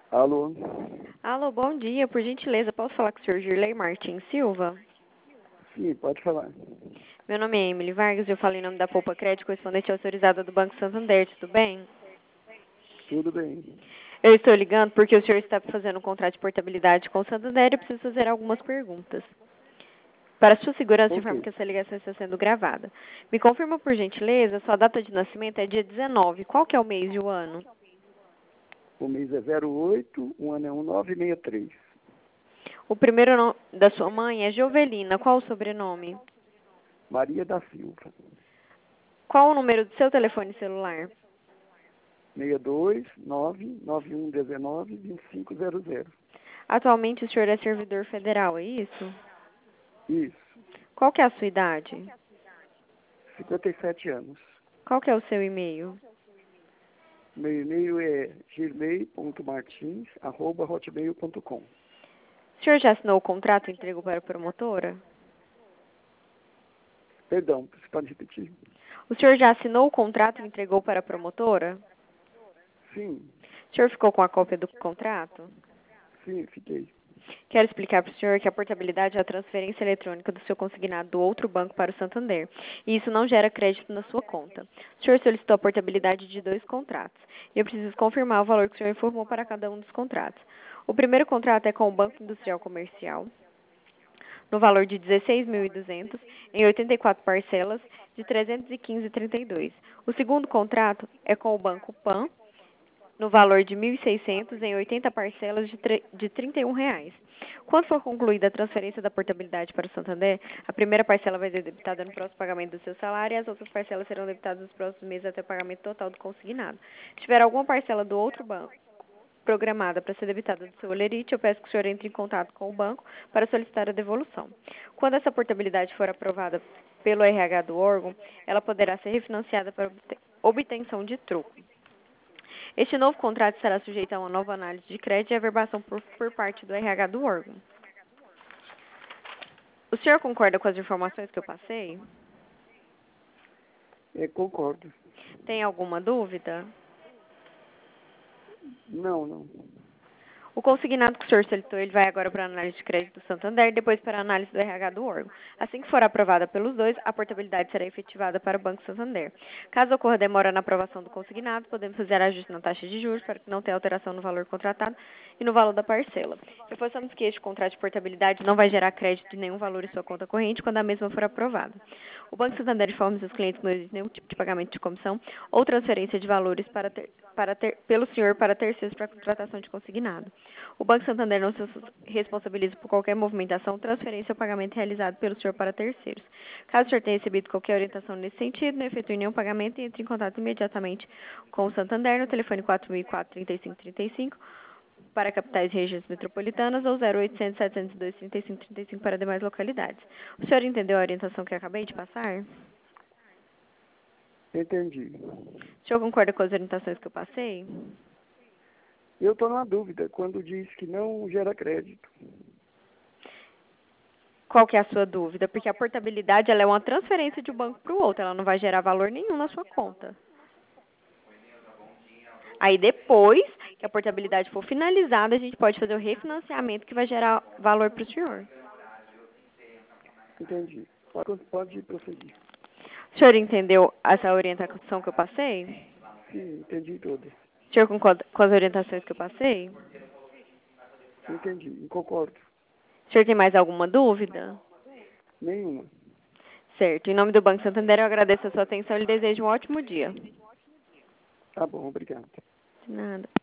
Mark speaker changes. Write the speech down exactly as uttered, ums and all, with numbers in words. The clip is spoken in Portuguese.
Speaker 1: Alô?
Speaker 2: Alô, bom dia. Por gentileza, posso falar com o senhor Girley Martins Silva?
Speaker 1: Sim, pode falar.
Speaker 2: Meu nome é Emily Vargas e eu falo em nome da Poupa Crédito, correspondente autorizada do Banco Santander, tudo bem?
Speaker 1: Tudo bem.
Speaker 2: Eu estou ligando porque o senhor está fazendo um contrato de portabilidade com o Santander e eu preciso fazer algumas perguntas. Para sua segurança, informo
Speaker 1: Ok.
Speaker 2: que essa ligação está sendo gravada. Me confirma, por gentileza, sua data de nascimento é dia dezenove. Qual que é o mês e o ano?
Speaker 1: O mês é zero oito, o ano é um nove seis três.
Speaker 2: O primeiro nome da sua mãe é Jovelina. Qual o sobrenome?
Speaker 1: Maria da Silva.
Speaker 2: Qual o número do seu telefone celular?
Speaker 1: seis dois nove nove um um nove dois cinco zero zero.
Speaker 2: Atualmente o senhor é servidor federal, é isso?
Speaker 1: Isso.
Speaker 2: Qual que é a sua idade?
Speaker 1: cinquenta e sete anos.
Speaker 2: Qual que é o seu e-mail?
Speaker 1: Meu e-mail é girley ponto martins arroba hotmail ponto com.
Speaker 2: O senhor já assinou o contrato e entregou para a promotora?
Speaker 1: Perdão, você pode repetir?
Speaker 2: O senhor já assinou o contrato e entregou para a promotora?
Speaker 1: Sim,
Speaker 2: O senhor ficou com a cópia do contrato?
Speaker 1: sim, fiquei.
Speaker 2: Quero explicar para o senhor que a portabilidade é a transferência eletrônica do seu consignado do outro banco para o Santander, e isso não gera crédito na sua conta. O senhor solicitou a portabilidade de dois contratos, e eu preciso confirmar o valor que o senhor informou para cada um dos contratos. O primeiro contrato é com o Banco Industrial Comercial, no valor de dezesseis mil e duzentos reais, em oitenta e quatro parcelas de trezentos e quinze reais e trinta e dois centavos. O segundo contrato é com o Banco Pan, no valor de mil e seiscentos reais, em oitenta parcelas de, de trinta e um reais. Quando for concluída a transferência da portabilidade para o Santander, a primeira parcela vai ser debitada no próximo pagamento do seu salário e as outras parcelas serão debitadas nos próximos meses até o pagamento total do consignado. Se tiver alguma parcela do outro banco programada para ser debitada do seu olerite, eu peço que o senhor entre em contato com o banco para solicitar a devolução. Quando essa portabilidade for aprovada pelo R H do órgão, ela poderá ser refinanciada para obtenção de troco. Este novo contrato será sujeito a uma nova análise de crédito e averbação por, por parte do R H do órgão. O senhor concorda com as informações que eu passei?
Speaker 1: É, concordo.
Speaker 2: Tem alguma dúvida?
Speaker 1: Não, não.
Speaker 2: O consignado que o senhor solicitou, ele vai agora para a análise de crédito do Santander e depois para a análise do R H do órgão. Assim que for aprovada pelos dois, a portabilidade será efetivada para o Banco Santander. Caso ocorra demora na aprovação do consignado, podemos fazer ajuste na taxa de juros para que não tenha alteração no valor contratado e no valor da parcela. Reforçamos que este contrato de portabilidade não vai gerar crédito de nenhum valor em sua conta corrente quando a mesma for aprovada. O Banco Santander informa seus clientes que não existe nenhum tipo de pagamento de comissão ou transferência de valores para ter, para ter, pelo senhor para terceiros para contratação de consignado. O Banco Santander não se responsabiliza por qualquer movimentação, transferência ou pagamento realizado pelo senhor para terceiros. Caso o senhor tenha recebido qualquer orientação nesse sentido, não efetue nenhum pagamento e entre em contato imediatamente com o Santander no telefone quatro mil e quatro, trinta e cinco trinta e cinco para capitais e regiões metropolitanas ou zero oitocentos, setecentos e dois, trinta e cinco trinta e cinco para demais localidades. O senhor entendeu a orientação que eu acabei de passar?
Speaker 1: Entendi.
Speaker 2: O senhor concorda com as orientações que eu passei?
Speaker 1: Eu estou na dúvida quando diz que não gera crédito.
Speaker 2: Qual que é a sua dúvida? Porque a portabilidade ela é uma transferência de um banco para o outro, ela não vai gerar valor nenhum na sua conta. Aí depois que a portabilidade for finalizada, a gente pode fazer o refinanciamento que vai gerar valor para o senhor.
Speaker 1: Entendi. Pode, pode prosseguir.
Speaker 2: O senhor entendeu essa orientação que eu passei?
Speaker 1: Sim, entendi todas.
Speaker 2: O senhor concorda com as orientações que eu passei?
Speaker 1: Entendi. Concordo.
Speaker 2: O senhor tem mais alguma dúvida?
Speaker 1: Nenhuma.
Speaker 2: Certo. Em nome do Banco Santander, eu agradeço a sua atenção e lhe desejo um ótimo dia.
Speaker 1: Tá bom, obrigado.
Speaker 2: De nada.